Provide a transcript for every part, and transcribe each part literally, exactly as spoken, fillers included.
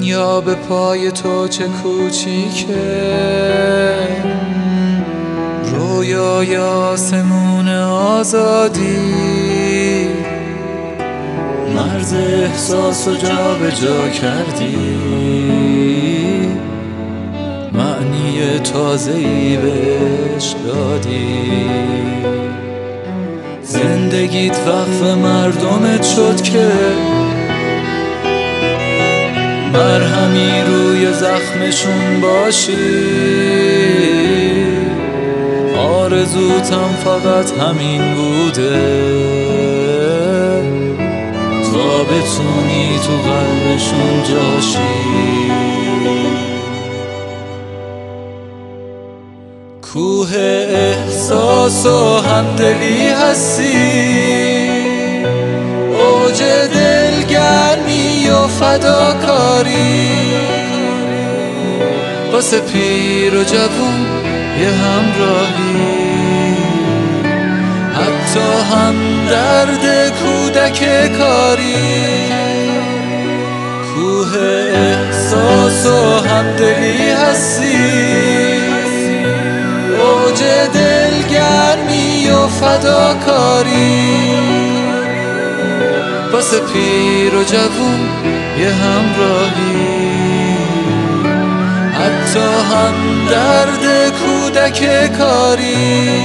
دنیا به پای تو چه کوچیکه، رویای آسمون آزادی، مرز احساس و جا به جا کردی، معنی تازه‌ای بهش دادی. زندگیت وقف مردمت شد که مرهمی روی زخمشون باشی، آرزوتم فقط همین بوده تا بتونی تو قلبشون جاشی. کوه احساس و همدلی هستی، اوج دلگرمی و فداکاری، واسه پیر و جوون یه همراهی، حتی هم درد کودک کاری. کوه احساس و همدلی هستی، اوج دلگرمی و فداکاری، واسه پیر و جوون یه همراهی، حتی هم درد کودک کاری.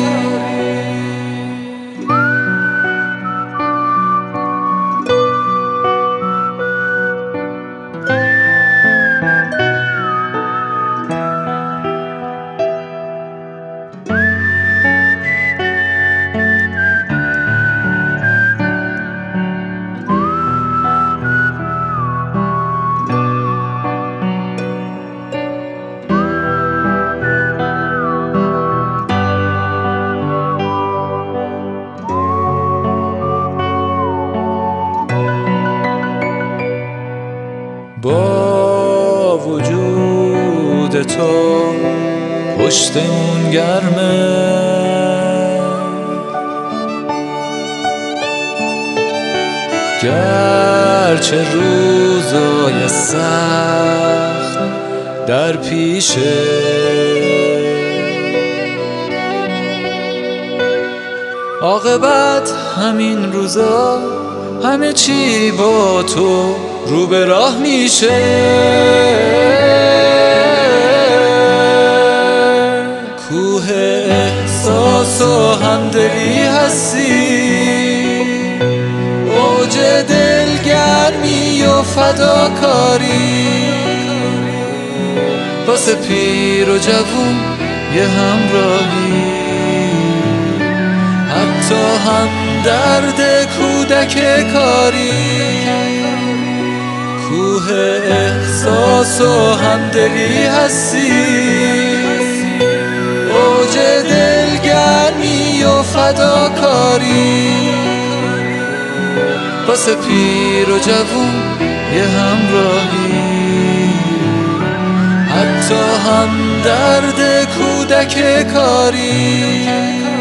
با وجود تو پشتمون گرمه، گرچه روزای سخت در پیشه، عاقبت همین روزا همه چی با تو رو به راه میشه. کوه احساس و همدلی هستی، اوج دلگرمی و فداکاری، واسه پیر و جوون یه همراهی، حتی هم درد کودک کاری. کوه احساس و همدلی هستی، اوج دلگرمی و فداکاری، واسه پیر و جوون یه همراهی، حتی هم درد کودک کاری.